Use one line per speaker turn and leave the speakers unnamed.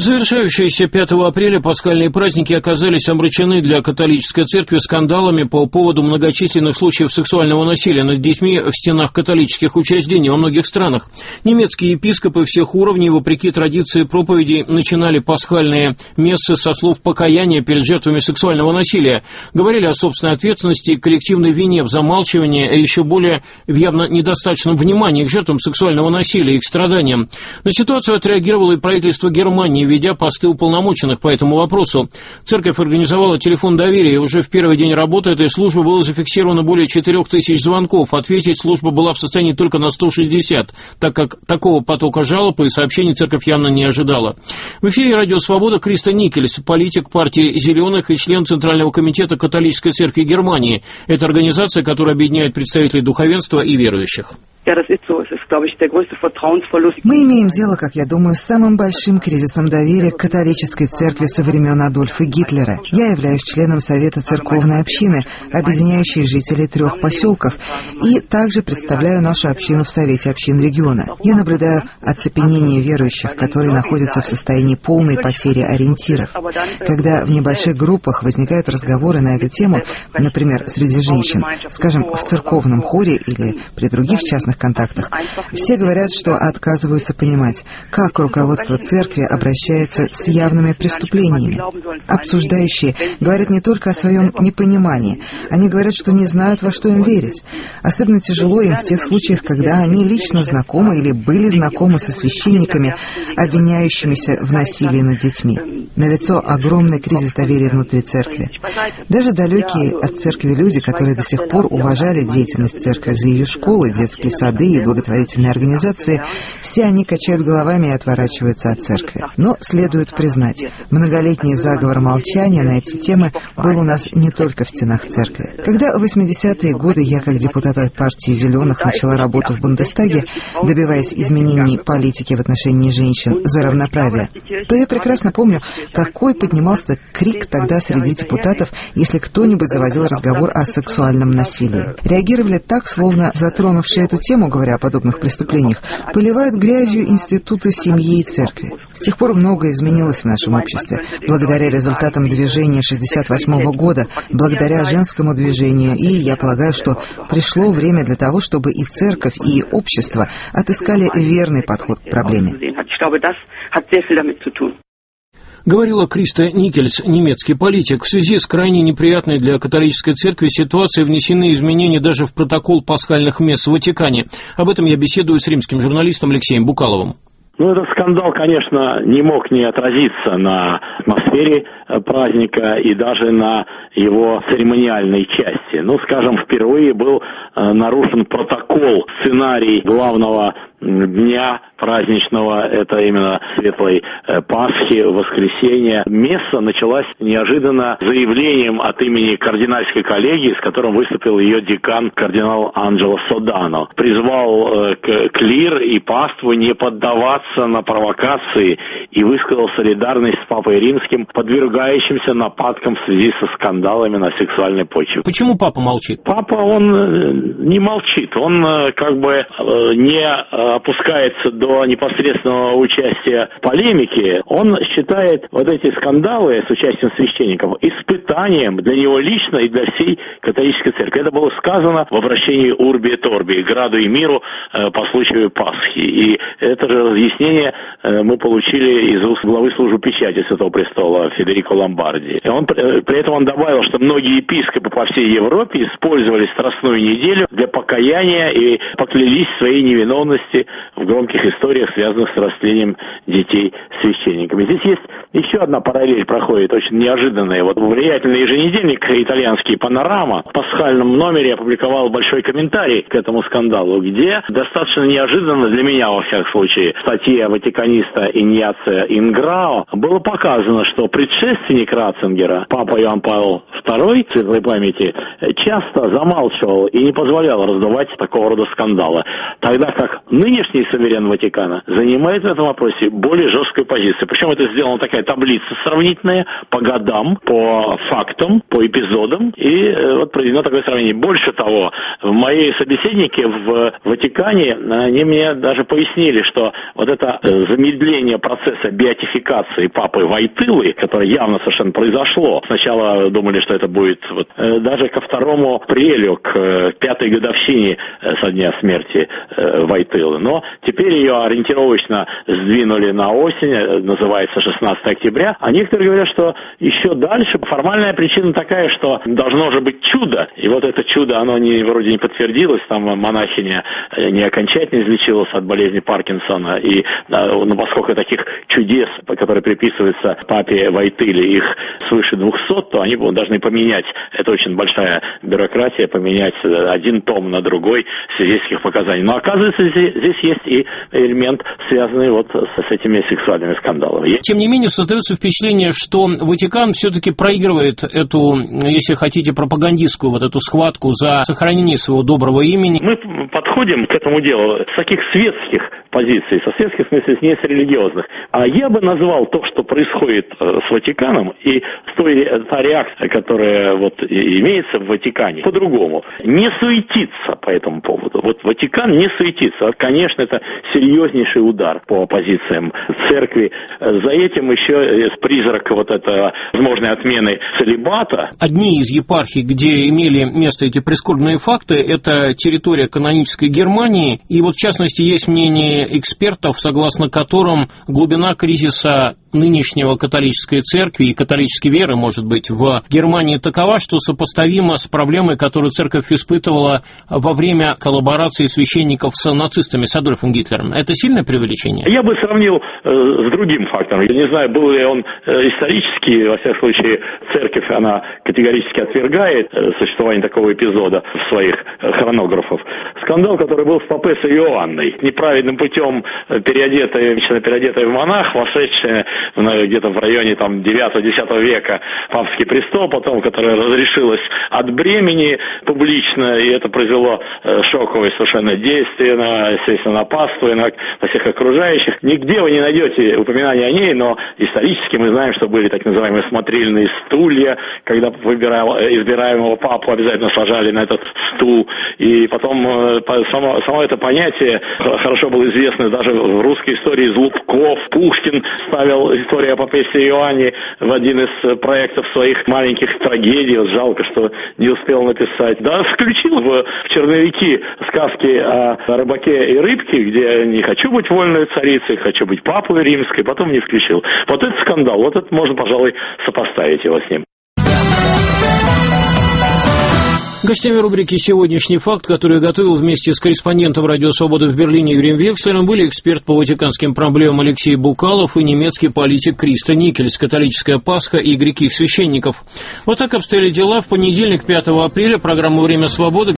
Завершающиеся 5 апреля пасхальные праздники оказались омрачены для католической церкви скандалами по поводу многочисленных случаев сексуального насилия над детьми в стенах католических учреждений во многих странах. Немецкие епископы всех уровней, вопреки традиции проповедей, начинали пасхальные мессы со слов покаяния перед жертвами сексуального насилия, говорили о собственной ответственности и коллективной вине в замалчивании, а еще более в явно недостаточном внимании к жертвам сексуального насилия и их страданиям. На ситуацию отреагировало и правительство Германии, ведя посты уполномоченных по этому вопросу. Церковь организовала телефон доверия, и уже в первый день работы этой службы было зафиксировано более 4000 звонков. Ответить служба была в состоянии только на 160, так как такого потока жалоб и сообщений церковь явно не ожидала. В эфире «Радио Свобода» Криста Никельс, политик партии «Зеленых» и член Центрального комитета католической церкви Германии. Это организация, которая объединяет представителей духовенства и верующих.
Мы имеем дело, как я думаю, с самым большим кризисом доверия к католической церкви со времен Адольфа Гитлера. Я являюсь членом Совета церковной общины, объединяющей жителей 3 поселков, и также представляю нашу общину в Совете общин региона. Я наблюдаю оцепенение верующих, которые находятся в состоянии полной потери ориентиров. Когда в небольших группах возникают разговоры на эту тему, например, среди женщин, скажем, в церковном хоре или при других частных контактах, все говорят, что отказываются понимать, как руководство церкви обращается с явными преступлениями. Обсуждающие говорят не только о своем непонимании, они говорят, что не знают, во что им верить. Особенно тяжело им в тех случаях, когда они лично знакомы или были знакомы со священниками, обвиняющимися в насилии над детьми. Налицо огромный кризис доверия внутри церкви. Даже далекие от церкви люди, которые до сих пор уважали деятельность церкви за ее школы, детские сады и благотворительные организации, все они качают головами и отворачиваются от церкви. Но следует признать, многолетний заговор молчания на эти темы был у нас не только в стенах церкви. Когда в 80-е годы я, как депутат от партии «Зеленых», начала работу в Бундестаге, добиваясь изменений политики в отношении женщин за равноправие, то я прекрасно помню, какой поднимался крик тогда среди депутатов, если кто-нибудь заводил разговор о сексуальном насилии. Реагировали так, словно затронувшие эту тему, говоря о подобных преступлениях, поливают грязью институты семьи и церкви. С тех пор многое изменилось в нашем обществе. Благодаря результатам движения 1968 года, благодаря женскому движению, и я полагаю, что пришло время для того, чтобы и церковь, и общество отыскали верный подход к проблеме.
Говорила Криста Никельс, немецкий политик. В связи с крайне неприятной для католической церкви ситуацией внесены изменения даже в протокол пасхальных месс в Ватикане. Об этом я беседую с римским журналистом Алексеем Букаловым.
Этот скандал, конечно, не мог не отразиться на атмосфере праздника и даже на его церемониальной части. Скажем, впервые был нарушен протокол, сценарий главного дня праздничного, это именно Светлой Пасхи, воскресенья. Месса началась неожиданно заявлением от имени кардинальской коллегии, с которым выступил ее декан кардинал Анджело Содано. Призвал клир и паству не поддаваться на провокации и высказал солидарность с Папой Римским, подвергающимся нападкам в связи со скандалами на сексуальной почве.
Почему папа молчит?
Папа, он не молчит, он не опускается до непосредственного участия в полемике. Он считает эти скандалы с участием священников испытанием для него лично и для всей католической церкви. Это было сказано в обращении Урби et Orbi, граду и миру по случаю Пасхи. И это же разъяснение мы получили из уст главы службы печати Святого Престола Федерико Ломбарди. При этом он добавил, что многие епископы по всей Европе использовали Страстную неделю для покаяния и поклялись своей невиновности в громких историях, связанных с растлением детей священниками. Здесь есть еще одна параллель, проходит очень неожиданная. Влиятельный еженедельник итальянский «Панорама» в пасхальном номере опубликовал большой комментарий к этому скандалу, где достаточно неожиданно для меня, во всяком случае, в статье ватиканиста Иньяцио Инграо было показано, что предшественник Ратцингера, папа Иоанн Павел II, светлой памяти, часто замалчивал и не позволял раздувать такого рода скандалы. Тогда как нынешний суверен Ватикана занимает в этом вопросе более жесткую позицию. Причем это сделана такая таблица сравнительная по годам, по фактам, по эпизодам. И вот проведено такое сравнение. Больше того, мои собеседники в Ватикане, они мне даже пояснили, что вот это замедление процесса беатификации папы Войтылы, которое явно совершенно произошло. Сначала думали, что это будет даже ко 2 апреля, к 5-й годовщине со дня смерти Войтылы. Но теперь ее ориентировочно сдвинули на осень, называется 16 октября. А некоторые говорят, что еще дальше формальная причина такая, что должно же быть чудо. И вот это чудо, оно вроде не подтвердилось. Там монахиня не окончательно излечилась от болезни Паркинсона. И поскольку таких чудес, которые приписываются папе Войтыле, их свыше 200, то они должны поменять. Это очень большая бюрократия, поменять один том на другой свидетельских показаний. Но оказывается, здесь есть и элемент, связанный вот с этими сексуальными скандалами.
Тем не менее, создается впечатление, что Ватикан все-таки проигрывает эту, если хотите, пропагандистскую вот эту схватку за сохранение своего доброго имени.
Мы подходим к этому делу с таких светских позиций, со светских, в смысле, не с религиозных. А я бы назвал то, что происходит с Ватиканом, и та реакция, которая вот имеется в Ватикане, по-другому. Не суетиться по этому поводу. Вот Ватикан не суетится. Конечно, это серьезнейший удар по позициям церкви. За этим еще призрак вот этого возможной отмены целибата.
Одни из епархий, где имели место эти прискорбные факты, это территория канонической Германии. И вот, в частности, есть мнение экспертов, согласно которым глубина кризиса нынешнего католической церкви и католической веры, может быть, в Германии такова, что сопоставима с проблемой, которую церковь испытывала во время коллаборации священников с нацистами, с Адольфом Гитлером. Это сильное преувеличение?
Я бы сравнил с другим фактором. Я не знаю, был ли он исторический, во всяком случае, церковь, она категорически отвергает существование такого эпизода в своих хронографах. Скандал, который был с папессой Иоанной, неправильным путем переодетая в монах, вошедшая где-то в районе 9-10 века папский престол, потом, которое разрешилось от бремени публично, и это произвело шоковое совершенно действие, естественно, на паству и на всех окружающих. Нигде вы не найдете упоминания о ней, но исторически мы знаем, что были так называемые смотрительные стулья, когда избираемого папу обязательно сажали на этот стул, и потом само это понятие хорошо было известно даже в русской истории из Лубков. Пушкин ставил историю о папессе Иоанне в один из проектов своих маленьких трагедий. Вот жалко, что не успел написать. Да, включил в черновики сказки о рыбаке и рыбке, где не хочу быть вольной царицей, хочу быть папой римской, потом не включил. Вот этот скандал, вот это можно, пожалуй, сопоставить его с ним.
Гостями рубрики «Сегодняшний факт», который я готовил вместе с корреспондентом «Радио Свобода» в Берлине Юрием Векслером, были эксперт по ватиканским проблемам Алексей Букалов и немецкий политик Кристо Никельс, католическая Пасха и греки священников. Вот так обстояли дела в понедельник, 5 апреля. Программу «Время свободы»